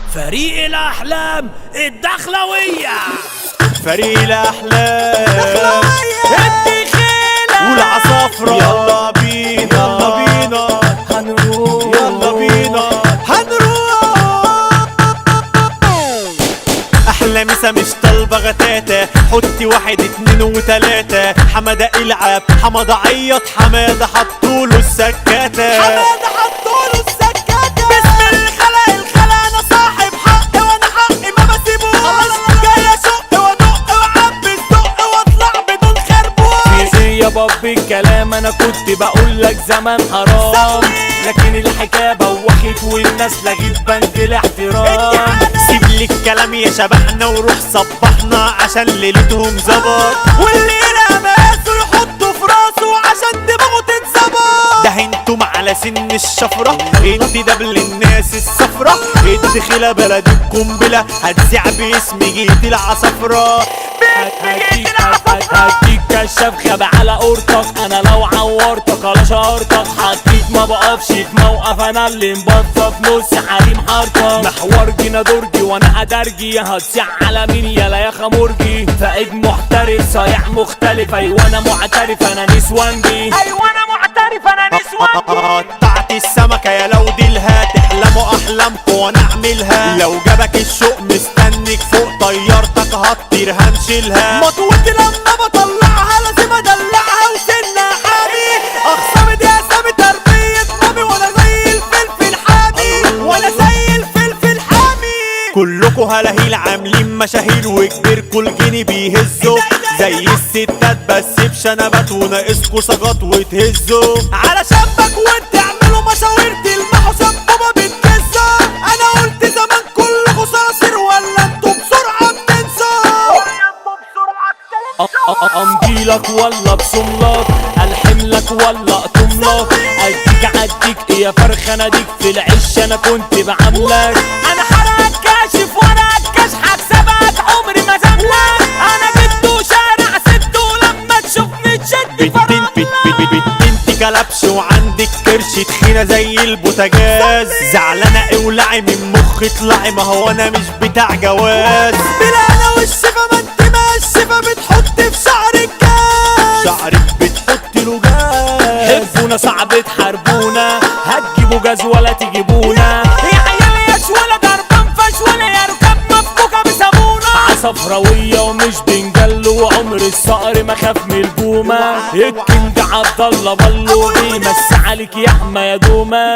فريق الأحلام الدخلوية. فريق الأحلام الدخيلة والعصافرة. يلا بينا يلا بينا هنروح، يلا بينا هنروح. أحلى مسا مش طالبة غتاتة، حطي واحد اتنين وتلاتة. حمادة العب، حمادة عيط، حمادة حطوله السكاتة، حمادة حطوله السكاتة. بسم الخلق الخلق أنا صاحب حق وأنا حقي ما بسيبوش. جاي أشق وأدق وأعبي الدق وأطلع بدون خربوش. يا باب الكلام انا كنت بقول لك زمان حرام، لكن الحكايه بوخت والناس لغيت بند الاحترام. سيب لي الكلام يا شبحنا وروح صبحنا عشان ليلتهم ظبط، واللي يلاقي مقاسه يحطه في راسه عشان دماغه تتظبط. ده انتم على سن الشفرة، انت دبل الناس الصفرة. الدخيلة بلد القنبلة هتذيع باسم جيت العصفرة. هديك كشاف خاب على قورتك، انا لو عورتك على شارتك حطيت ما بقفش في موقف. انا اللي مبطف نص حريم حارتك، محور جينا درجي وانا ادرجي. هتصيع على مين يالا يا خمرجي؟ فايد محترف صايع مختلف. ايوه انا معترف انا نسوانجي، ايوه انا معترف انا نسوانجي. قطعت السمكة يا لو ديلها، تحلموا احلامكم وانا اعملها. لو جابك الشوق مستنك فوق طيارتك هطير همشيلها. مطوتي لما بطلعها لازم ادلعها وسنها حامي. اخصامي دي اسامي تربية مامي وانا زي الفلفل حامي، وانا زي الفلفل حامي. كلكوا هلاهيل عاملين مشاهير وكبيركوا الجني بيهزوا زي الستات بس بشنبات، وناقصكوا سجات وتهزوا على شبك وتعملوا مشاوير تلمحوا شبابة بتكسوا. انا قلت زمان كلكوا صراصير ولا انتوا بسرعة بتنسوا؟ امضيلك ولا بصملك، الحملك ولا اقطملك. اديك عديك يا فرخ انا ديك في العش انا كنت بعملك. انا حرقك كاشف وانا الكاش هكسبك عمري ما زملك. انا جبته شارع سته لما تشوفني تشد فرقلك. انت كلبش وعندك كرش تخينة زي البوتاجاز. زعلانة اولعي من مخي اطلعي، ما هو انا مش بتاع جواز. بلا انا والشفا ما انت ماشفة بتحط في شعرك جاز، شعرك بتحط له جاز. حبونا صعب تحاربونا، هتجيبوا جاز ولا تجيبونا. يا عيال يا شوالة ضربان فشوالة يا ركاب مفكوكة بسابونا. عصفراوية ومش بنجلو، وعمر الصقر ما خاف من البومة. الكينج عبدالله بلو بيمسي عليك يا احمى يا دومة.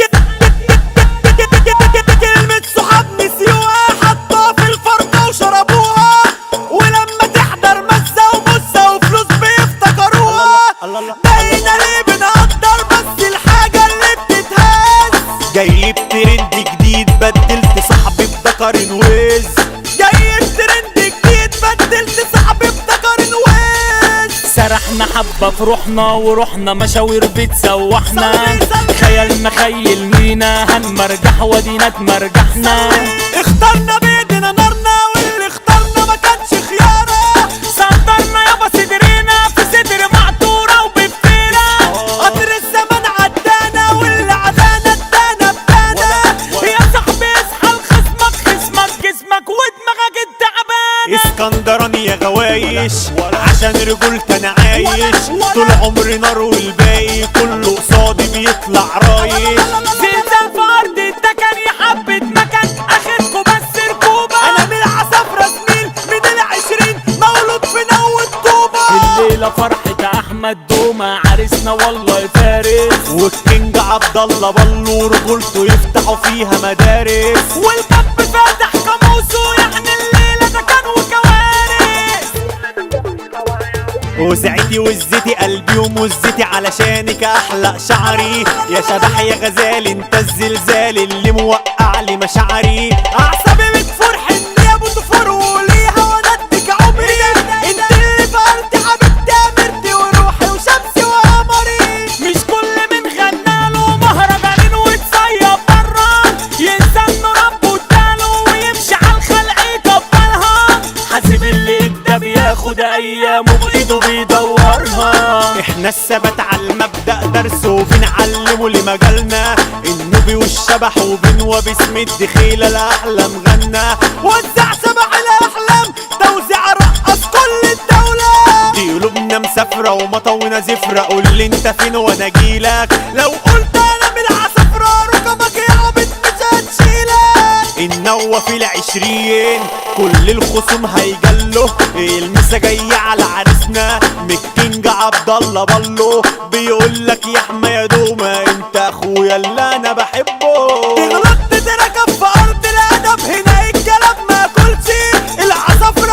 كلمة صحاب نسيوها حطوها في الفرقة وشربوها، ولما تحضر مسة ومسة وفلوس بيفتكروها. باينة ليه بنقدر بس الحاجة اللي بتتهز. جايب ترند جديد بدلت صاحبي بذكر ويز، جايب ترند جديد بدلت صاحبي بذكر ويز. سرحنا حبة في روحنا ورحنا مشاوير بتسوحنا. خيالنا خيل مينا هنمرجح ودينا اتمرجحنا. اخترنا بايدينا نارنا واللي اخترنا ما كانش خيارة. صدرنا يابا صدرنا في صدر معطورة وبفتينا. قطر الزمن عدانا واللي عدانا ادانا بدانا. يا صاحبي اصحى لخصمك، خصمك جسمك ودماغك التعبانة. اسكندراني يا غوايش عشان رجولتي انا عايش. طول عمري نار والباقي كله قصادي بيطلع رايش. زلزال في ارض التكن يا حبة مكان اخركوا بس ركوبة. انا من العصافرة زميل من العشرين مولود في نو الطوبة. الليلة فرحة احمد دومة عريسنا والله فارس. والكينج عبدالله بلو رجولته يفتحوا فيها مدارس. والباب فاتح قاموسه يعني الليلة ده كان وكوارث. وسعتي وزتي قلبي ومزتي علشانك احلق شعري. يا شبح يا غزال انت الزلزال اللي موقع لي مشاعري. اعصابي بتفور حني يا ابو تفور وليها وانا اديك عمري. انت اللي فقرتي حبيبتي امرتي وروحي وشمسي وقمري. مش كل من غناله مهرجانين وتصيب برا ينسى انه ربه اداله ويمشي على الخلق يكبرها. حاسب اللي ده بياخد ايامه بايده بيدورها. احنا الثبات على المبدأ درس وبنعلمه لمجالنا انه الغربي والشبح وبنوى باسم الدخيلة الأحلام غنى. وزع سبع الأحلام توزيع رقص كل الدولة. دي قلوبنا مسافرة ومطونا زفرة، قول لي انت فين وانا اجيلك. لو قلت انا من العصفرة ركبك يا عبد مش هتشيلك. النوة في العشرين كل الخصوم هيجله. المسا جاية على عريسنا مكينج عبد الله بالو. بيقولك يا حما يا دوما انت اخويا اللي انا بحبه. تغلط تتركب في ارض الادب هنا الكلام ما كلش. العصفرة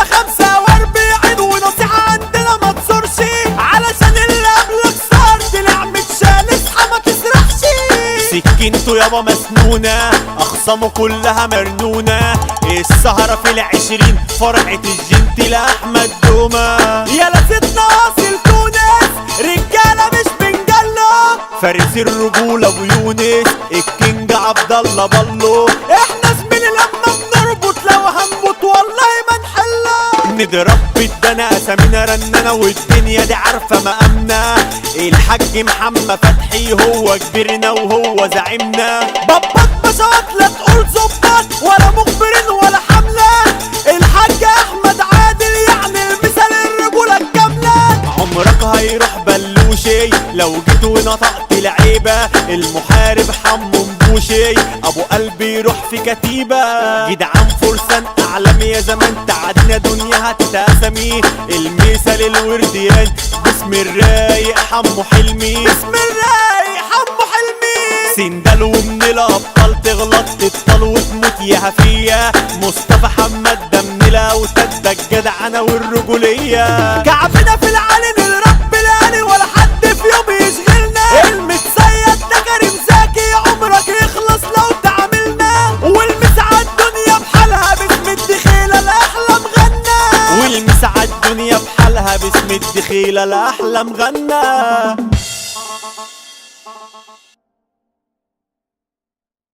45 ونصيحة عندنا ما تصورش. علشان اللي قبلك صار طلع متشال اصحى ما تسرحش. سكينته يابا مسنونة اخصامه كلها مرنونة. السهرة في العشرين فرقة الجنتل احمد دوما. يا ستنا اصل تونس رجالة مش بنجلة. فارس الرجولة ابو يونس الكينج عبد الله بالو. احنا زميلي لما بنربط لو هنموت والله ما نحلها. نضرب بالدنا اسامينا رنانة والدنيا دي عارفة مقامنا. الحاج محمد فتحي هو كبيرنا وهو زعيمنا. بابات بشوات لا تقول ظباط ولا مخبرين ولا حملة. الحاج احمد عادل يعني المثال الرجولة الكاملة. عمرك هيروح بلوشي لو جيت ونطقت العيبة. المحارب حمو مبوشي ابو قلبي يروح في كتيبة. جدعان فرسان اعلام يا زمان تعدينا دنيا هتتقسمي. المثال الورديان باسم الرايق حمو حلمي. باسم الرايق حمو حلمي. سندال ومن الابطال تغلط تبطل وتموت يا هفية. مصطفى حماد ده من الاوتاد ده الجدعنة والرجولية. كعبنا في العالي للرب العالي ولا حد في يوم يشغلنا. المتصيد ده كريم زكي عمرك يخلص لو تعاملنا. والمسعى الدنيا بحالها باسم الدخيلة الاحلام غنى. والمسعى الدنيا بحالها باسم الدخيلة الاحلام غنى.